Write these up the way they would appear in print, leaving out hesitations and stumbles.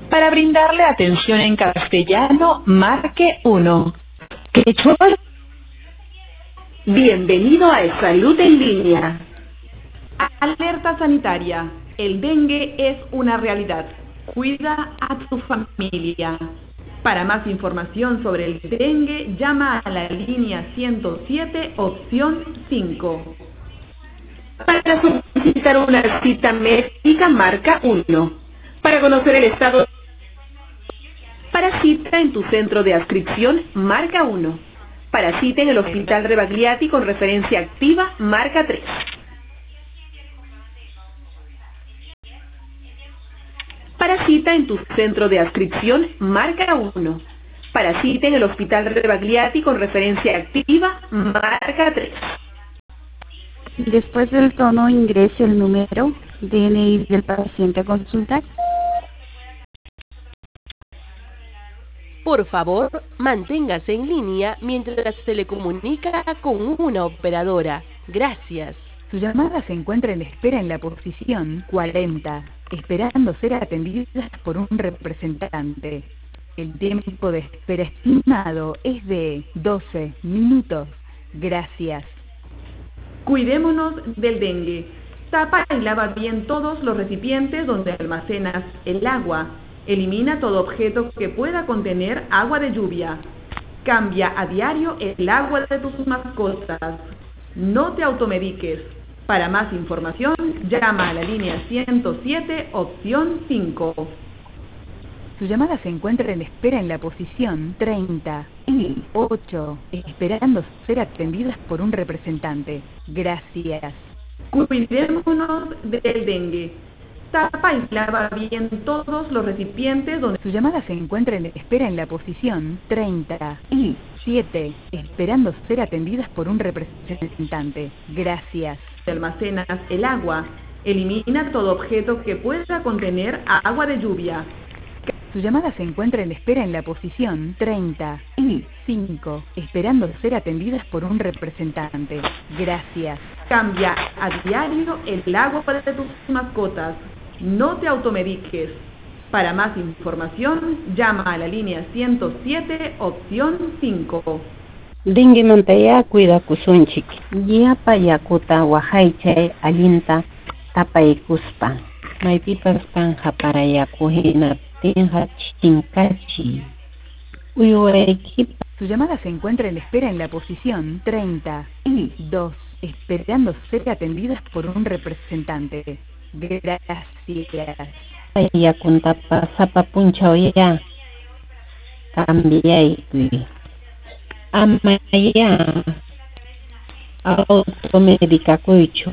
Para brindarle atención en castellano, marque 1. Quechua. Bienvenido a Salud en Línea. Alerta sanitaria. El dengue es una realidad. Cuida a tu familia. Para más información sobre el dengue, llama a la línea 107, opción 5. Para solicitar una cita médica, marca 1. Para conocer el estado. Para cita en tu centro de adscripción, marca 1. Para cita en el Hospital Rebagliati con referencia activa, marca 3. Para cita en tu centro de adscripción, marca 1. Para cita en el Hospital Rebagliati con referencia activa, marca 3. Después del tono ingrese el número DNI del paciente a consultar. Por favor, manténgase en línea mientras se le comunica con una operadora. Gracias. Su llamada se encuentra en espera en la posición 40, esperando ser atendida por un representante. El tiempo de espera estimado es de 12 minutos. Gracias. Cuidémonos del dengue. Tapa y lava bien todos los recipientes donde almacenas el agua. Elimina todo objeto que pueda contener agua de lluvia. Cambia a diario el agua de tus mascotas. No te automediques. Para más información, llama a la línea 107, opción 5. Su llamada se encuentra en espera en la posición 30 y 8, esperando ser atendidas por un representante. Gracias. Cuidémonos del dengue. Tapa y lava bien todos los recipientes donde... Su llamada se encuentra en espera en la posición 30 y 7, esperando ser atendidas por un representante. Gracias. Almacenas el agua. Elimina todo objeto que pueda contener agua de lluvia. Su llamada se encuentra en espera en la posición 30 y 5, esperando ser atendidas por un representante. Gracias. Cambia a diario el agua de tus mascotas. No te automediques. Para más información, llama a la línea 107, opción 5. Dengue mantaya cuida kusunchik. Yapa yakuta wahaychay alinta tapaykuspa. Maypipas kanja para yakuhina tenja chinkachi. Uyuaykipa. Su llamada se encuentra en espera en la posición 30 y 2, esperando ser atendidas por un representante. Gracias. Yakuntapa sapapuncha oya. Cambiayki. Amaya. Automédica cuichu.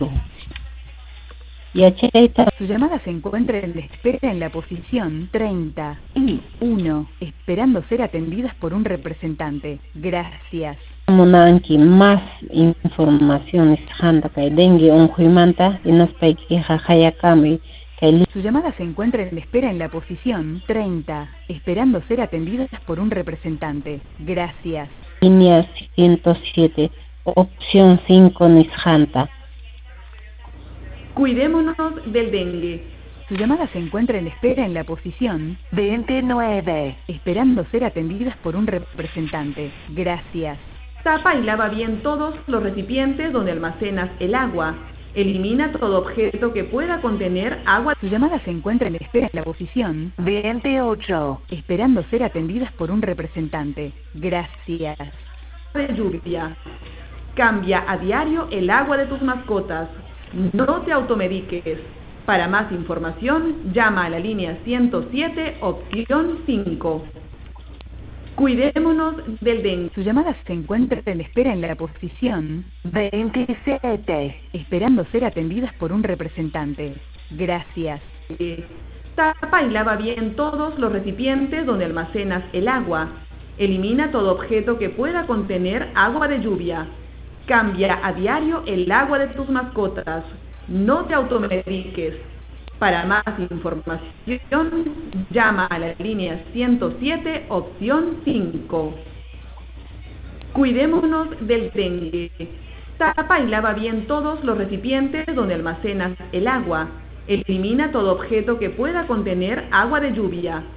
Su llamada se encuentra en espera en la posición 30 y 1, esperando ser atendidas por un representante. Gracias. Munanki más informaciones handa kay dengue unhuimanta inaspayki jajayakami. Su llamada se encuentra en espera en la posición 30, esperando ser atendidas por un representante. Gracias. Línea 107, opción 5 Nishanta. Cuidémonos del dengue. Su llamada se encuentra en espera en la posición 29, esperando ser atendidas por un representante. Gracias. Tapa y lava bien todos los recipientes donde almacenas el agua. Elimina todo objeto que pueda contener agua. Su llamada se encuentra en espera en la posición 28, esperando ser atendidas por un representante. Gracias. De lluvia. Cambia a diario el agua de tus mascotas. No te automediques. Para más información, llama a la línea 107, opción 5. Cuidémonos del dengue. Su llamada se encuentra en espera en la posición 27, esperando ser atendidas por un representante. Gracias. Tapa y lava bien todos los recipientes donde almacenas el agua. Elimina todo objeto que pueda contener agua de lluvia. Cambia a diario el agua de tus mascotas. No te automediques. Para más información, llama a la línea 107, opción 5. Cuidémonos del dengue. Tapa y lava bien todos los recipientes donde almacenas el agua. Elimina todo objeto que pueda contener agua de lluvia.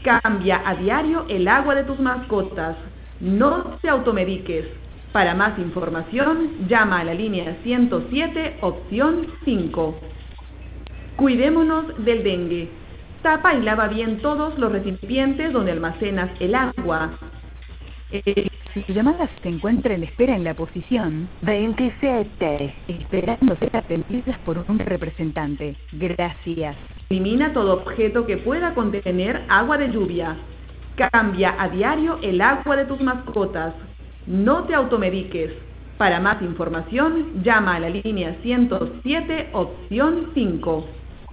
Cambia a diario el agua de tus mascotas. No te automediques. Para más información, llama a la línea 107, opción 5. Cuidémonos del dengue. Tapa y lava bien todos los recipientes donde almacenas el agua. Su llamada se encuentra en espera en la posición 27, esperando ser atendidas por un representante. Gracias. Elimina todo objeto que pueda contener agua de lluvia. Cambia a diario el agua de tus mascotas. No te automediques. Para más información, llama a la línea 107, opción 5.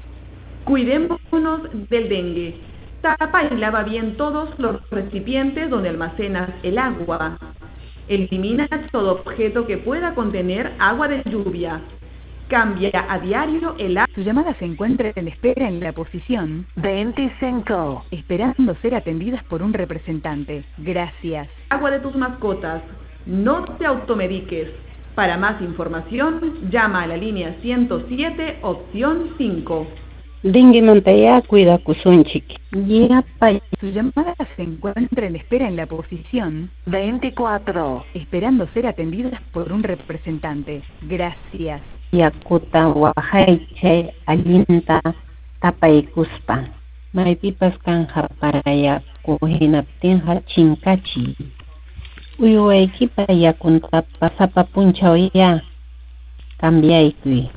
Cuidémonos del dengue. Tapa y lava bien todos los recipientes donde almacenas el agua. Elimina todo objeto que pueda contener agua de lluvia. Cambia a diario el agua. Su llamada se encuentra en espera en la posición 25, esperando ser atendidas por un representante. Gracias. Agua de tus mascotas. No te automediques. Para más información, llama a la línea 107, opción 5. Dengue mantaya cuida kusunchik. Yapay. Su llamada se encuentra en espera en la posición 24, esperando ser atendidas por un representante. Gracias. Yakuta wahaychay allinta tapaykuspa. Maypipas kanja para yakuhinaptinja chinkachi. Uywaykipa yakunta pasapa punchawya. Cambiaykuy.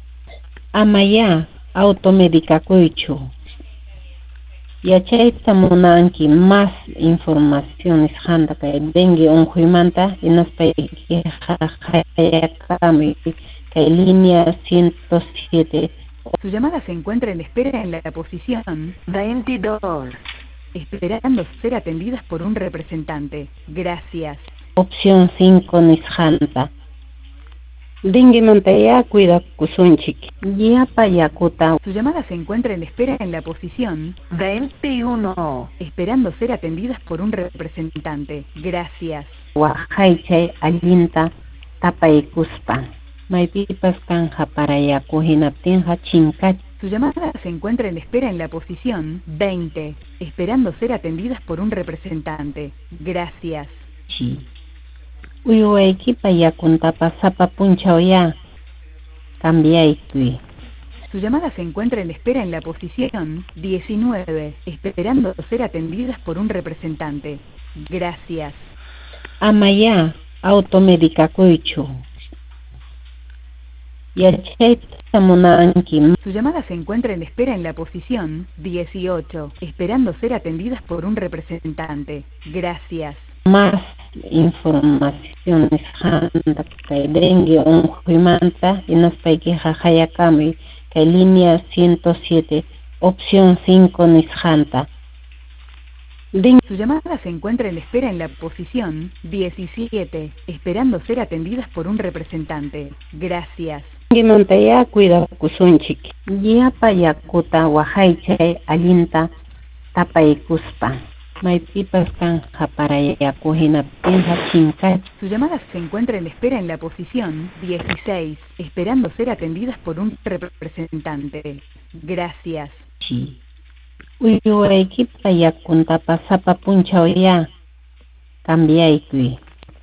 Amaya automedicakuychu. Yachayta munanki más informaciones handa kay dengue unquymanta inaspayki hayakami kay línea 107. Su llamada se encuentra en espera en la posición 22, esperando ser atendidas por un representante. Gracias. Opción 5 nishanta. Dengue mantaya cuida kusunchik. Yapa yakuta. Su llamada se encuentra en espera en la posición 21, esperando ser atendidas por un representante. Gracias. Wahaychay allinta tapaykuspa. Maypipas kanja para yakuhinaptinja chinkachi. Su llamada se encuentra en espera en la posición 20, esperando ser atendidas por un representante. Gracias. Uywaykipa yakunta pasapa punchawya. Cambiaykuy. Su llamada se encuentra en espera en la posición 19, esperando ser atendidas por un representante. Gracias. Amaya automedicakuychu. Yachayta munanki. Su llamada se encuentra en espera en la posición 18, esperando ser atendidas por un representante. Gracias. Más informaciones handa kay dengue unquymanta inaspayki hayakami kay línea 107, opción 5 nishanta. Su llamada se encuentra en espera en la posición 17, esperando ser atendidas por un representante. Gracias. Dengue mantaya cuida kusunchik. Yapa yakuta wahaychay allinta tapaykuspa. Maypipas kanja para yakuhinaptinja chinkachi. Su llamada se encuentra en espera en la posición 16, esperando ser atendidas por un representante. Gracias. Uywaykipa yakunta pasapa punchawya. Cambiaykuy.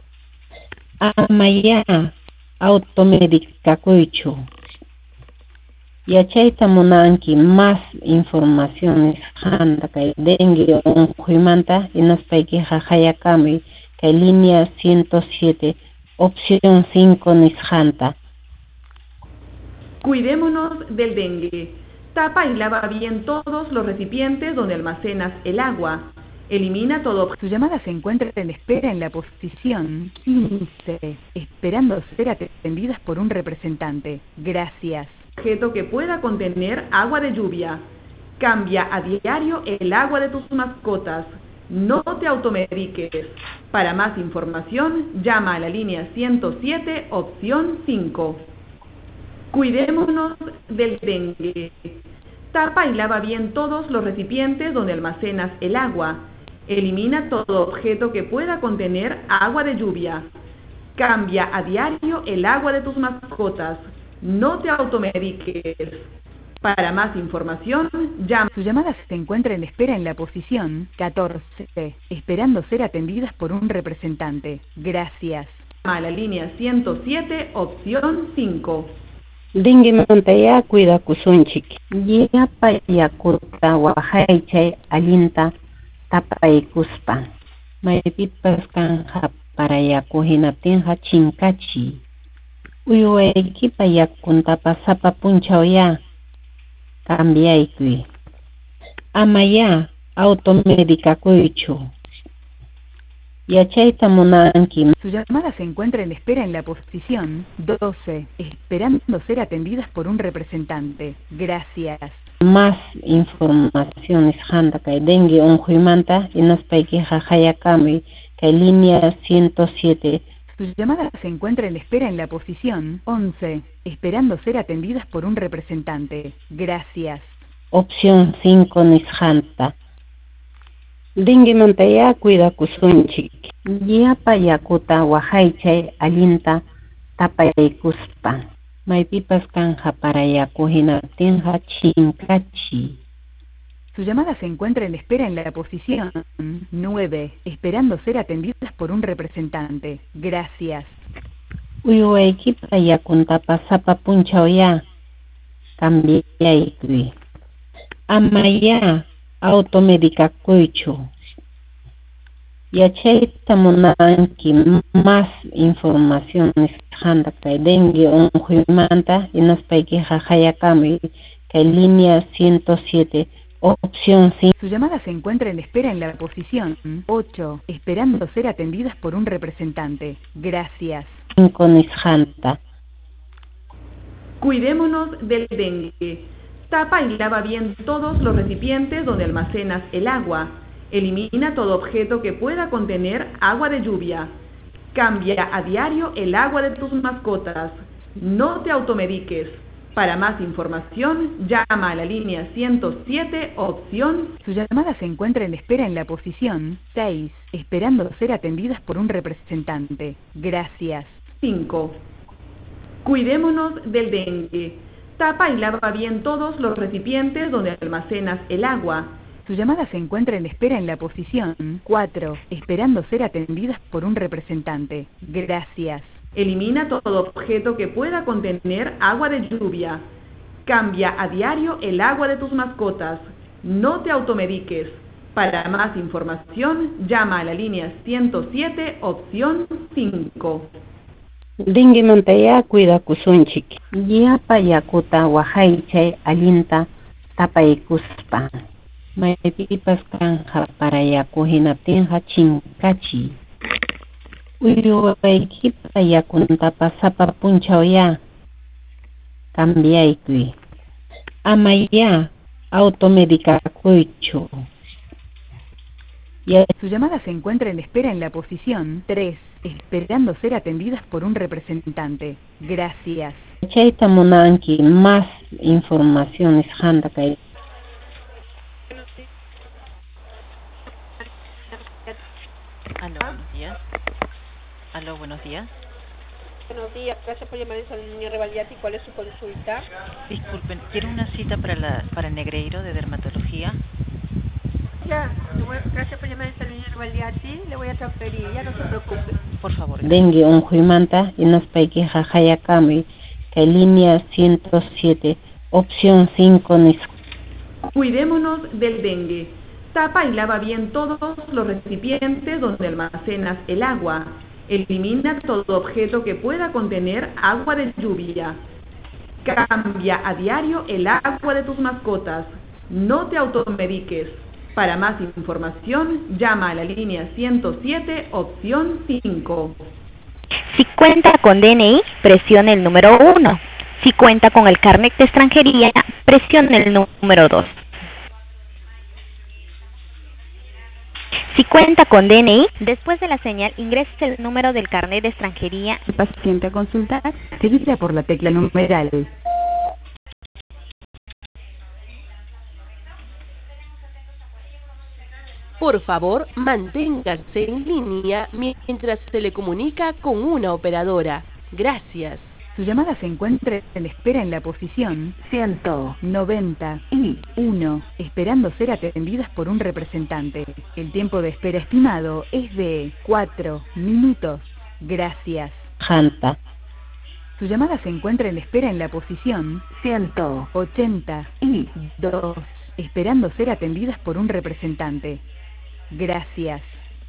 Amaya automedicakuychu. Yachayta munanki más informaciones handa kay dengue unquymanta inaspayki hayakami kay línea 107, opción 5 nishanta. Cuidémonos del dengue. Tapa y lava bien todos los recipientes donde almacenas el agua. Elimina todo. Su llamada se encuentra en espera en la posición 15, esperando ser atendidas por un representante. Gracias. Objeto que pueda contener agua de lluvia. Cambia a diario el agua de tus mascotas. No te automediques. Para más información, llama a la línea 107, opción 5. Cuidémonos del dengue. Tapa y lava bien todos los recipientes donde almacenas el agua. Elimina todo objeto que pueda contener agua de lluvia. Cambia a diario el agua de tus mascotas. No te automediques. Para más información, llame. Su llamada se encuentra en espera en la posición 14, esperando ser atendidas por un representante. Gracias. A la línea 107, opción 5. Dingi mantaya cuida kusunchik. Yapa yakuta wahaychay alinta tapaykuspa. Maypipas kanja para yakuhinatinja chinkachi. Uyuaykipa yakunta pasapa punchawya. Cambiaykui. Amaya automedicakuychu. Yachayta munanki. Su llamada se encuentra en espera en la posición 12, esperando ser atendidas por un representante. Gracias. Más informaciones handa kay dengue unhuymanta inaspayki hahayakami kay línea 107. Su llamada se encuentra en espera en la posición 11, esperando ser atendidas por un representante. Gracias. Opción 5 nishanta. Dingi mantaya cuida kusunchik. Yapa yakuta wahaychay alinta tapaykuspa. Maypipas kanja para yakuhinatinja chinkachi. Su llamada se encuentra en espera en la posición 9, esperando ser atendidas por un representante. Gracias. Uyuaykipa yakunta pasapa punchawya. Cambiaykui. Amaya automedicakuychu. Yachayta munanki más informaciones handa kay dengue unhuymanta inaspayki hahayakami kay línea 107. Opción 5. Su llamada se encuentra en espera en la posición 8, esperando ser atendidas por un representante. Gracias. 5 nishanta. Cuidémonos del dengue. Tapa y lava bien todos los recipientes donde almacenas el agua. Elimina todo objeto que pueda contener agua de lluvia. Cambia a diario el agua de tus mascotas. No te automediques. Para más información, llama a la línea 107, opción. Su llamada se encuentra en espera en la posición 6, esperando ser atendidas por un representante. Gracias. 5. Cuidémonos del dengue. Tapa y lava bien todos los recipientes donde almacenas el agua. Su llamada se encuentra en espera en la posición 4, esperando ser atendidas por un representante. Gracias. Elimina todo objeto que pueda contener agua de lluvia. Cambia a diario el agua de tus mascotas. No te automediques. Para más información, llama a la línea 107, opción 5. Dingi mantaya cuida kusunchik. Yapa yakuta wahaychay alinta tapaykuspa. Maypipas kanja para yakuhinatinja chinkachi. Uyuaykipa yakunta pasapa punchawya. Cambiaykui. Amaya automedicakuychu. Su llamada se encuentra en espera en la posición 3, esperando ser atendidas por un representante. Gracias. Chayta munanki más informaciones handa kay. Aló, buenos días. Aló, buenos días. Buenos días, gracias por llamar a Niño Revaldiati. ¿Cuál es su consulta? Disculpen, quiero una cita para Negreiro de dermatología. Ya, gracias por llamar a Niño Revaldiati. Le voy a transferir, ya no se preocupe. Por favor. Dengue unhuymanta inaspayki hahayakami kay línea 107, opción 5 nis. Cuidémonos del dengue. Tapa y lava bien todos los recipientes donde almacenas el agua. Elimina todo objeto que pueda contener agua de lluvia. Cambia a diario el agua de tus mascotas. No te automediques. Para más información, llama a la línea 107, opción 5. Si cuenta con DNI, presione el número 1. Si cuenta con el carnet de extranjería, presione el número 2. Si cuenta con DNI, después de la señal ingrese el número del carnet de extranjería. El paciente a consultar, seguida por la tecla numeral. Por favor, manténgase en línea mientras se le comunica con una operadora. Gracias. Su llamada se encuentra en espera en la posición 191, esperando ser atendidas por un representante. El tiempo de espera estimado es de 4 minutos. Gracias. Janta. Su llamada se encuentra en espera en la posición 182, esperando ser atendidas por un representante. Gracias.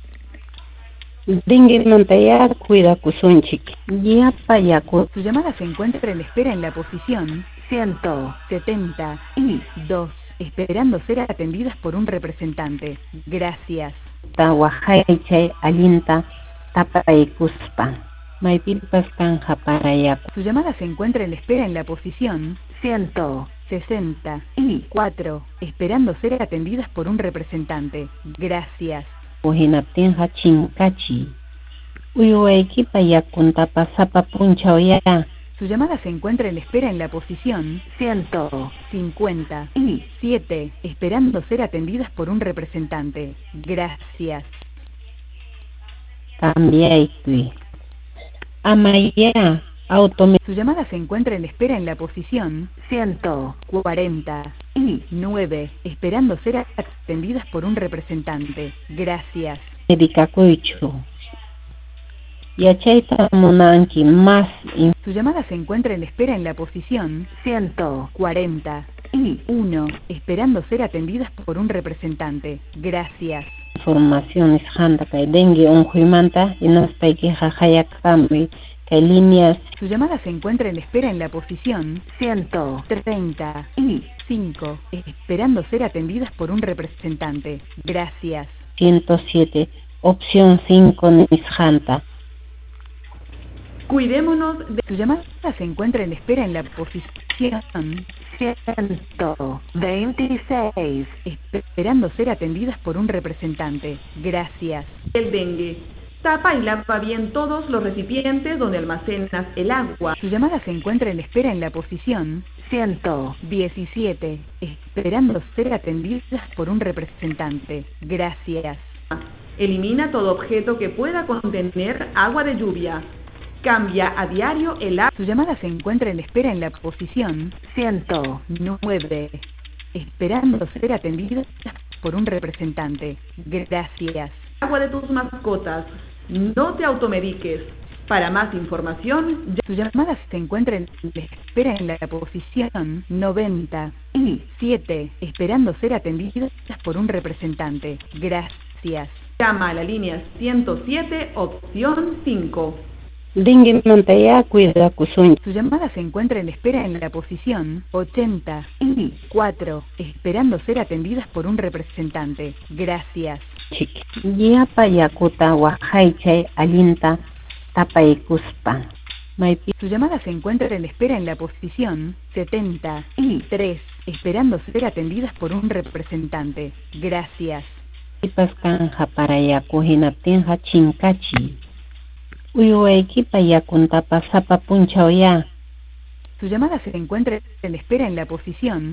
Dengue mantaya cuida kusunchik. Yapa yaku. Su llamada se encuentra en espera en la posición 172, esperando ser atendidas por un representante. Gracias. Tawahaychay alinta tapaykuspa. Maypilpas kanja para yaku. Su llamada se encuentra en espera en la posición 164, esperando ser atendidas por un representante. Gracias. Ujinaptinja chinkachi. Uyuaykipa yakunta pasapa punchawya. Su llamada se encuentra en espera en la posición 157, esperando ser atendidas por un representante. Gracias. Cambiaikui. Amaya. Su llamada se encuentra en espera en la posición 149, esperando ser atendidas por un representante. Gracias. Medikakuichu. Yachayta munanki más. Su llamada se encuentra en espera en la posición 141, esperando ser atendidas por un representante. Gracias. Informaciones handa kay dengue unjuimanta y nos paiki jajayakami. Líneas. Su llamada se encuentra en espera en la posición 135, esperando ser atendidas por un representante. Gracias. 107, opción 5, Nishanta. Cuidémonos de... Su llamada se encuentra en espera en la posición 126, esperando ser atendidas por un representante. Gracias. El dengue. Tapa y lava bien todos los recipientes donde almacenas el agua. Su llamada se encuentra en espera en la posición 117, esperando ser atendidas por un representante. Gracias. Elimina todo objeto que pueda contener agua de lluvia. Cambia a diario el agua. Su llamada se encuentra en espera en la posición 109, esperando ser atendidas por un representante. Gracias. Agua de tus mascotas. No te automediques. Para más información... Su llamada se encuentra en espera en la posición 97, esperando ser atendidas por un representante. Gracias. Llama a la línea 107, opción 5. Dengue mantaya cuida kusun. Su llamada se encuentra en espera en la posición 84, esperando ser atendidas por un representante. Gracias. Yapa yakuta wahaychay alinta tapaykuspa. Su llamada se encuentra en espera en la posición 73, esperando ser atendidas por un representante. Gracias. Ipas kanja para yakuhinaptinja chinkachi. Uyuaykipa yakunta pasapa punchawya. Su llamada se encuentra en espera en la posición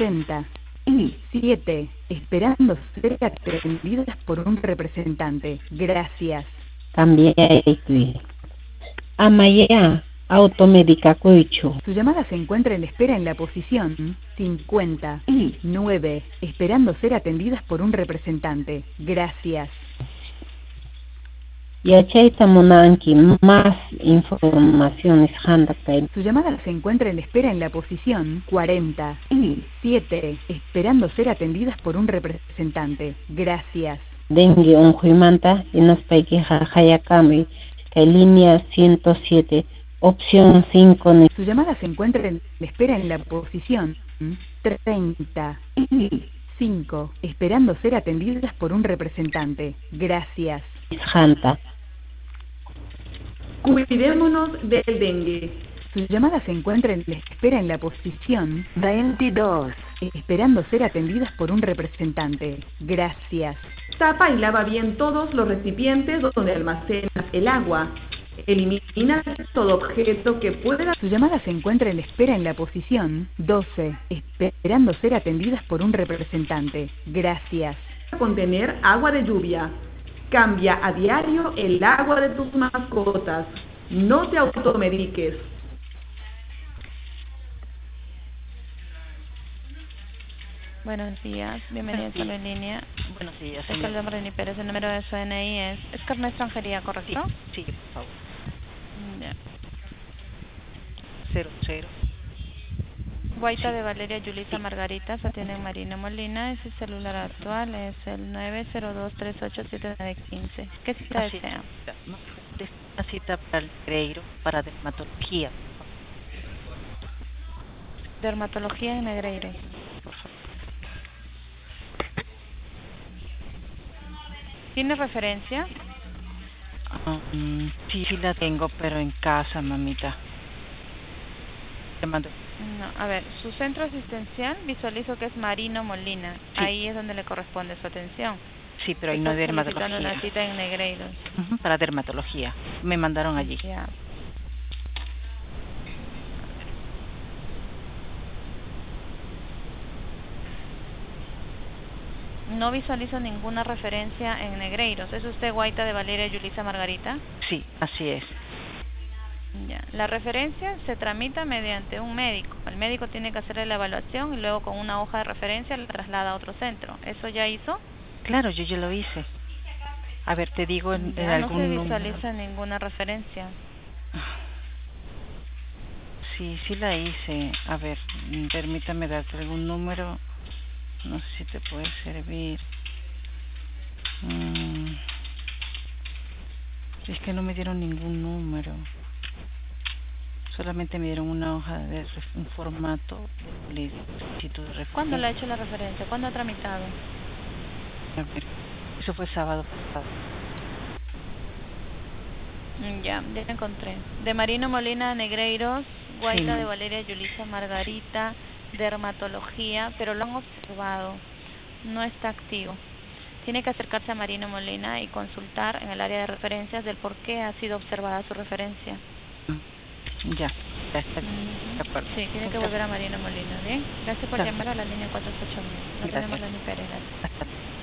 67, esperando ser atendidas por un representante. Gracias. Cambiaikui. Amaya. Automedicakuichu. Su llamada se encuentra en espera en la posición 59, esperando ser atendidas por un representante. Gracias. Yachayta munanki más informaciones handa kay. Su llamada se encuentra en espera en la posición 47, esperando ser atendidas por un representante. Gracias. Dengue unjuimanta y nos paiki jajayakami. Línea 107, opción 5. Su llamada se encuentra en espera en la posición 35, esperando ser atendidas por un representante. Gracias. Janta. Cuidémonos del dengue. Su llamada se encuentra en espera en la posición 22, esperando ser atendidas por un representante. Gracias. Tapa y lava bien todos los recipientes donde almacenas el agua. Elimina todo objeto que pueda... Su llamada se encuentra en espera en la posición 12, esperando ser atendidas por un representante. Gracias. Contener agua de lluvia. Cambia a diario el agua de tus mascotas. No te automediques. Buenos días, bienvenidos a la línea. Buenos días, Soy señor. Reni Pérez, el número de su DNI es carnet de extranjería, ¿correcto? Sí, por favor. Ya. 00. Guaita Sí. de Valeria Yulisa Margarita, se atiende en Marina Molina, ese celular actual es el 902-387915. ¿Qué cita Así desea? es. Una cita para el Negreiro, para dermatología. Dermatología en Negreiros. Por favor. ¿Tiene referencia? Sí, sí la tengo, pero en casa, mamita. Te mando. No, a ver, su centro asistencial visualizo que es Marino Molina. Sí. Ahí es donde le corresponde su atención. Sí, pero ahí no hay Está solicitando dermatología. una cita en Negreiros. Para dermatología. Me mandaron allí. Ya. No visualizo ninguna referencia en Negreiros. ¿Es usted Guaita de Valeria Yulisa Margarita? Sí, así es. Ya. La referencia se tramita mediante un médico. El médico tiene que hacerle la evaluación y luego con una hoja de referencia la traslada a otro centro. ¿Eso ya hizo? Claro, yo ya lo hice. A ver, te digo en Ya, no algún se número. visualiza ninguna referencia. Sí, sí la hice. A ver, permítame darte algún número. No sé si te puede servir. Es que no me dieron ningún número. Solamente me dieron una hoja de un formato de solicitud de referencia. ¿Cuándo le ha hecho la referencia? ¿Cuándo ha tramitado? A ver, eso fue sábado pasado. Ya la encontré. De Marino Molina Negreiros, Guaita Sí. de Valeria Yulisa Margarita, dermatología, pero lo han observado. No está activo. Tiene que acercarse a Marino Molina y consultar en el área de referencias del por qué ha sido observada su referencia. Ya está. De acuerdo. Sí, tiene que volver a Marino Molina, ¿bien? Gracias por Claro. llamar a la línea 489. No Gracias. tenemos la ni Pérez. Hasta